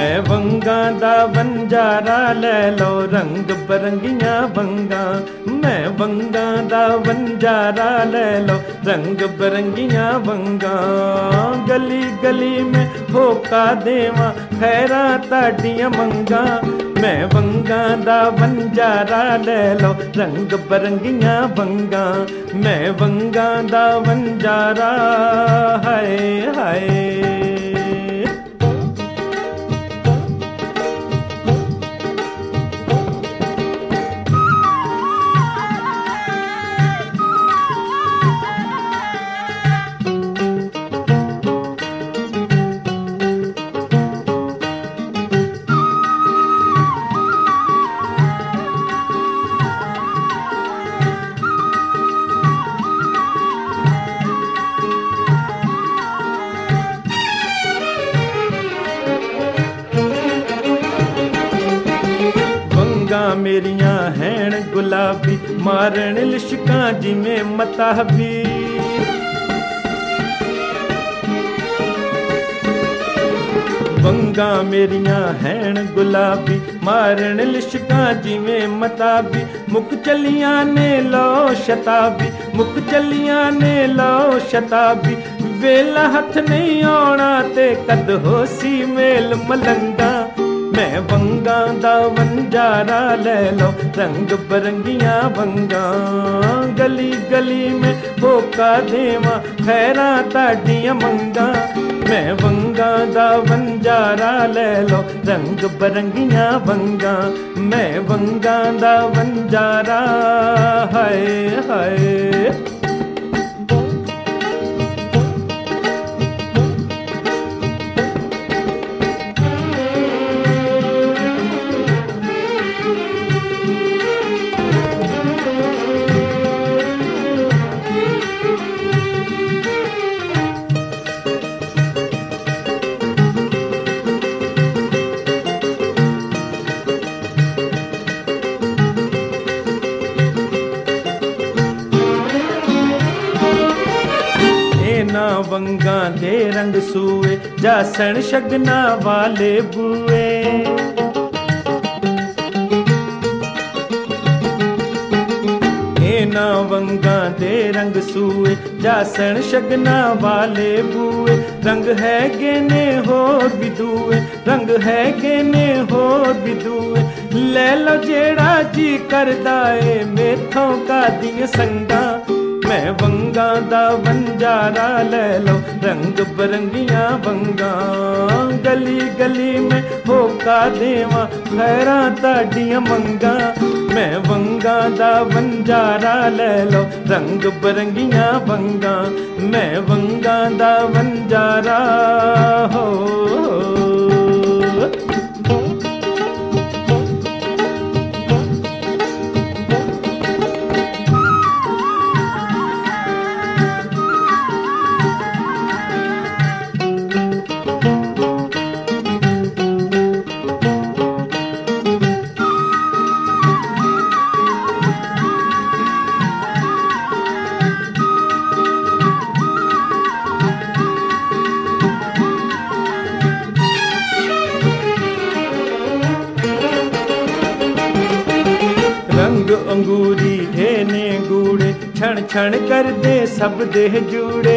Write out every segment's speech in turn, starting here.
मैं वंगा दा वंजारा लै लो रंग बरंगियां वंगा। मैं वंगा दा वंजारा लै लो रंग बरंगियां वंगा। गली गली में होका देवा खैरा ताडियां मंगा। मैं वंगा दा वंजारा लै लो रंग बरंगियां वंगा। मैं वंगा दा वंजारा हाय हाय। मेरियां हैन गुलाबी मारन लिशकां जिमें मताबी। वंगा मेरियां हैन गुलाबी मारन लिशकां जिमें मताबी। मुक चलियां ने लो शताबी मुक चलियां ने लो शताबी। वेला हथ नहीं आना ते कद होसी मेल मलंगा। मैं वंगा दा वंजारा लै लो रंग बरंगियां वंगा। गली गली में होका देवा खैरा ताडियां मंगा। मैं वंगा दा वंजारा लै लो रंग बरंगियां वंगा। मैं वंगा दा वंजारा हाय हाय। वंगा दे रंग सूए जासन शगना वाले बुए। ना वंगा दे रंग सूए जासन शगना वाले बुए। रंग है गेने होर भी दुए रंग है गेने होर भी दुए। ले लो जेड़ा जी करदा ए मेथों का दिया संगा। मैं वंगा दा वंजारा लै लो रंग बरंगियां वंगा। गली गली में होका देवा खैरा ताडियां मंगा। मैं वंगा दा वंजारा लै लो रंग बरंगियां वंगा। मैं वंगा दा वंजारा हो। रंग अंगूरी हेने गूड़े क्षण क्षण कर दे सब देह जूड़े।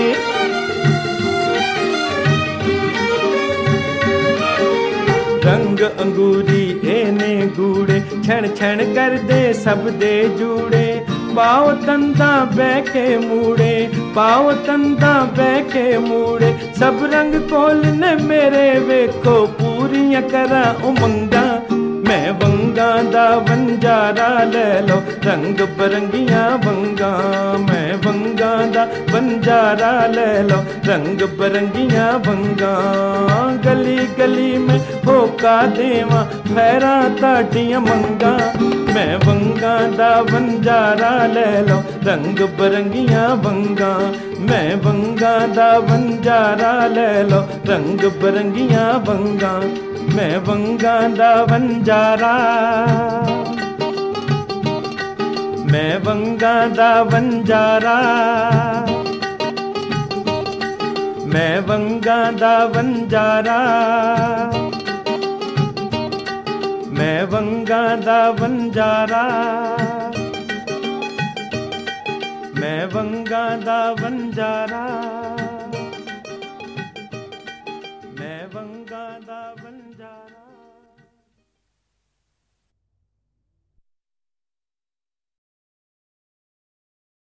रंग अंगूरी हेने गूड़े क्षण क्षण कर दे सब दे जूड़े। पाओ तंदा बैके मूड़े पाओ तंदा बैके मूड़े। सब रंग कोल ने मेरे वेखो पूरियां करा उमंगा। मैं वंगा दा वंजारा लै लो रंग बरंगियां वंगा। मैं वंगा दा वंजारा लै लो रंग बरंगियां वंगा। गली गली में होका देवा खैरा ताडियां मंगा। मैं वंगा दा वंजारा लै लो रंग बरंगियां वंगा। मैं वंगा दा वंजारा लै लो रंग बरंगियां वंगा। मैं वंगा दा वंजारा मैं वंगा दा वंजारा मैं वंगा दा वंजारा। मैं वंगा दा वंजारा, मैं वंगा दा वंजारा।